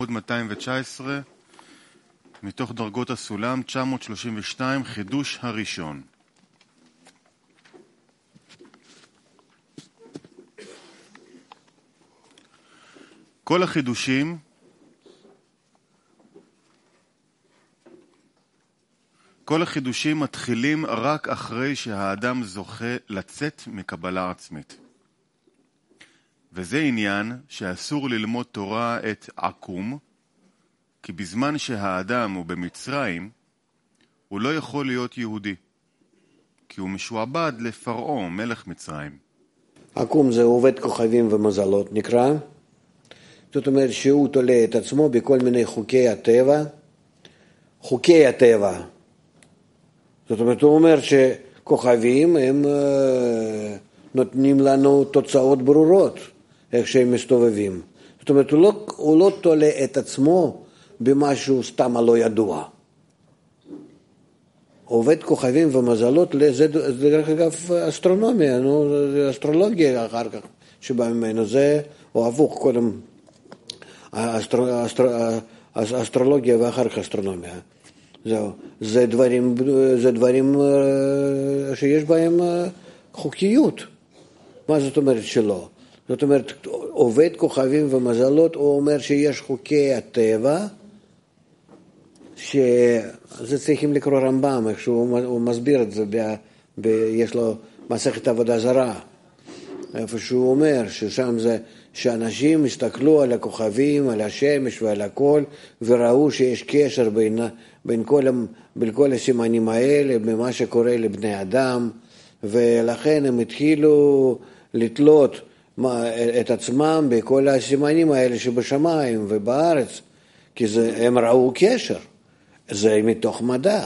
עמוד 219, מתוך דרגות הסולם, 932, חידוש הראשון. כל החידושים מתחילים רק אחרי שהאדם זוכה לצאת מקבלה עצמית. וזה עניין שאסור ללמוד תורה את עקום, כי בזמן שהאדם הוא במצרים, הוא לא יכול להיות יהודי, כי הוא משועבד לפרעה, מלך מצרים. עקום זה עובד כוכבים ומזלות נקרא. זאת אומרת שהוא תולה את עצמו בכל מיני חוקי הטבע. חוקי הטבע. זאת אומרת הוא אומר שכוכבים הם נותנים לנו תוצאות ברורות, איך שהם מסתובבים. זאת אומרת הוא לא תולה את עצמו במשהו סתם לא ידוע. עובד כוכבים ומזלות, זה דרך אגב אסטרונומיה, זה אסטרולוגיה אחר כך שבא ממנו, זה או הפוך, קודם אסטרולוגיה ואחר כך אסטרונומיה. זה דברים שיש בהם חוקיות. מה זאת אומרת שלא? זאת אומרת, עובד כוכבים ומזלות, הוא אומר שיש חוקי הטבע, שזה צריכים לקרוא רמב"ם, איך שהוא מסביר את זה, יש לו מסכת עבודה זרה, איפה שהוא אומר ששם זה, שאנשים הסתכלו על הכוכבים, על השמש ועל הכל, וראו שיש קשר בין כל הסימנים האלה, במה שקורה לבני אדם, ולכן הם התחילו לתלות את עצמם בכל הסימנים האלה שבשמיים ובארץ, כי הם ראו קשר, זה מתוך מדע.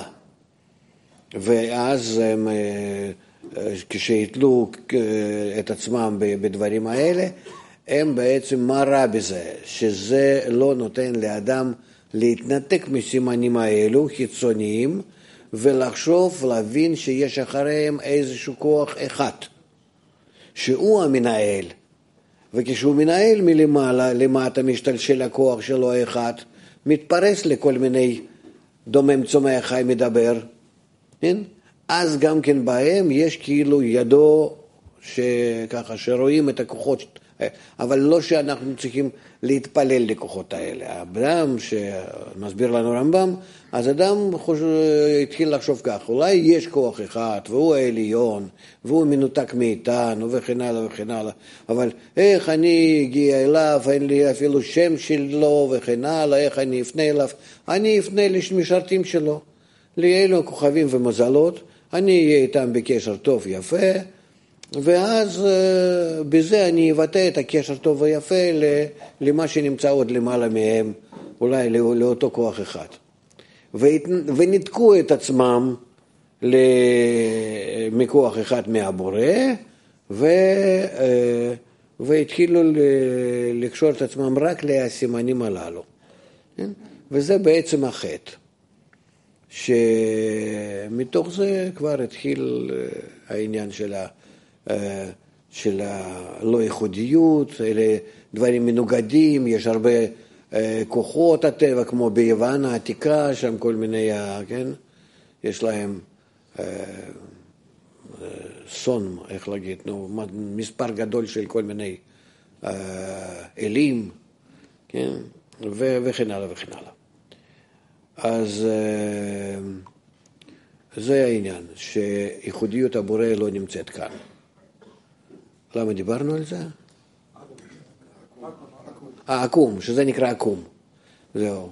ואז הם, כשהתלו את עצמם בדברים האלה, הם בעצם, מה רע בזה? שזה לא נותן לאדם להתנתק מסימנים האלו, חיצוניים, ולחשוב, להבין שיש אחריהם איזשהו כוח אחד, שהוא המנהל. וכשהוא מנהל מלמעלה, למטה משתלשל הכוח שלו אחד, מתפרס לכל מיני דומם צומח חי מדבר, כן? אז גם כן בהם יש כאילו ידו שככה שרואים את הכוחות, אבל לא שאנחנו צריכים להתפלל לכוחות האלה. האדם שמסביר לנו רמב"ם, אז אדם התחיל לחשוב כך, אולי יש כוח אחד והוא העליון והוא מנותק מאיתנו וכן הלאה וכן הלאה, אבל איך אני אגיע אליו, אין לי אפילו שם שלו וכן הלאה, איך אני אפנה אליו? אני אפנה למשרתים שלו, לאלו כוכבים ומזלות, אני אהיה איתם בקשר טוב יפה, ואז בזה אני אבטא את הקשר טוב ויפה למה שנמצא עוד למעלה מהם, אולי לאותו כוח אחד. וניתקו את עצמם מכוח אחד מהבורא, והתחילו לקשור את עצמם רק לסימנים הללו. וזה בעצם החטא. שמתוך זה כבר התחיל העניין של הלא ייחודיות, אלה דברים מנוגדים, יש הרבה כוחות הטבע, כמו ביוון העתיקה, שם כל מיני, כן? יש להם סון, איך להגיד, מספר גדול של כל מיני אלים, כן? וכן הלאה וכן הלאה. אז זה העניין, שייחודיות הבורא לא נמצאת כאן. למה דיברנו על זה? עקום, שזה נקרא עקום. זהו.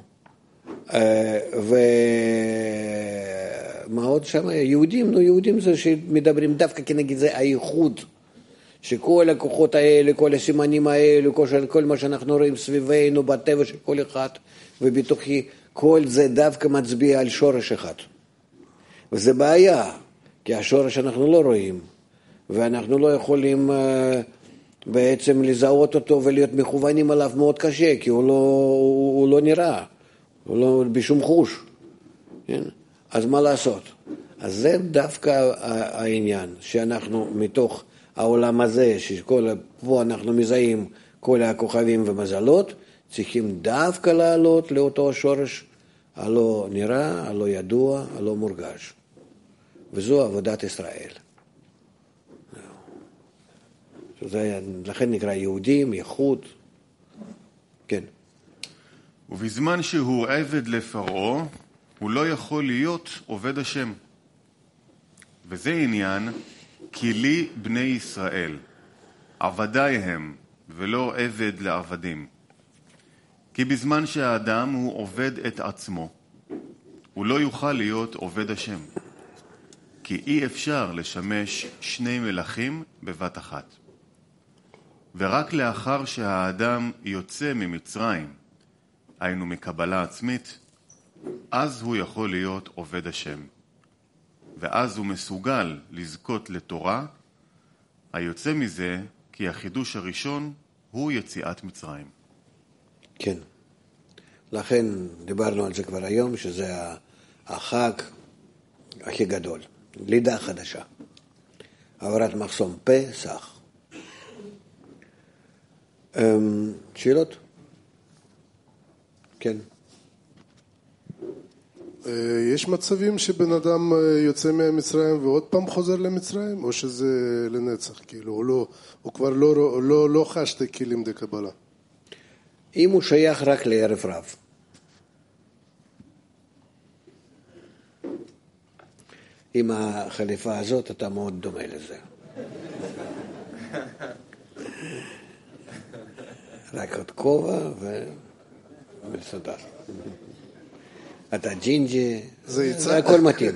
ומה עוד שם? יהודים, יהודים זה שמדברים דווקא כנגד זה הייחוד, שכל הכוחות האלה, כל הסימנים האלה, כל מה שאנחנו רואים סביבנו, בטבע של כל אחד, ובתוכי, כל זה דווקא מצביע על שורש אחד. וזה בעיה, כי השורש אנחנו לא רואים, ואנחנו לא יכולים בעצם לזהות אותו ולהיות מכוונים עליו מאוד קשה, כי הוא לא נראה, הוא לא בשום חוש. כן? אז מה לעשות? אז זה דווקא העניין, שאנחנו מתוך העולם הזה, שפה אנחנו מזהים כל הכוכבים ומזלות, צריכים דווקא לעלות לאותו שורש הלא נראה, הלא ידוע, הלא מורגש. וזו עבודת ישראל. לכן נקרא יהודים, ייחוד. כן. ובזמן שהוא עבד לפרעה, הוא לא יכול להיות עובד השם. וזה עניין, כי לי בני ישראל, עבדי הם, ולא עבד לעבדים. כי בזמן שהאדם הוא עובד את עצמו, הוא לא יוכל להיות עובד השם. כי אי אפשר לשמש שני מלכים בבת אחת. ורק לאחר שהאדם יוצא ממצרים, היינו מקבלה עצמית, אז הוא יכול להיות עובד השם. ואז הוא מסוגל לזכות לתורה, היוצא מזה כי החידוש הראשון הוא יציאת מצרים. כן. לכן דיברנו על זה כבר היום, שזה החג הכי גדול. לידה חדשה. עברת מחסום פסח. שאלות? כן. יש מצבים שבן אדם יוצא ממצרים ועוד פעם חוזר למצרים, או שזה לנצח, כאילו, הוא כבר לא חש את הכלים דקבלה? אם הוא שייך רק לערב רב. עם החליפה הזאת אתה מאוד דומה לזה. רק עוד כובע ומסודר. אתה ג'ינג'י, זה הכל מתאים.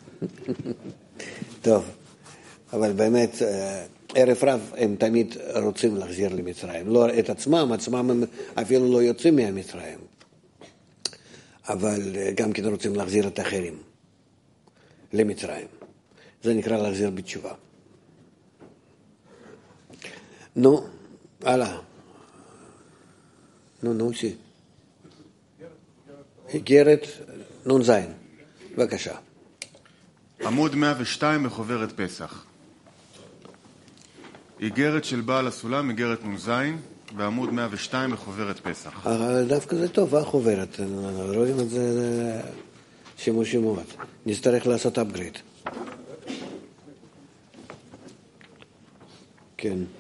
טוב, אבל באמת, ערב רב הם תמיד רוצים להחזיר למצרים. לא את עצמם הם אפילו לא יוצאים מהמצרים. אבל גם כן רוצים להחזיר את האחרים למצרים. זה נקרא להחזיר בתשובה. נו, הלאה. נו, שי. איגרת נון זין. בבקשה. עמוד 102 בחוברת פסח. איגרת של בעל הסולם, איגרת נון זין, בעמוד 102 בחוברת פסח. דווקא זה טוב, החוברת. רואים את זה שימושי מאוד. נצטרך לעשות upgrade. כן.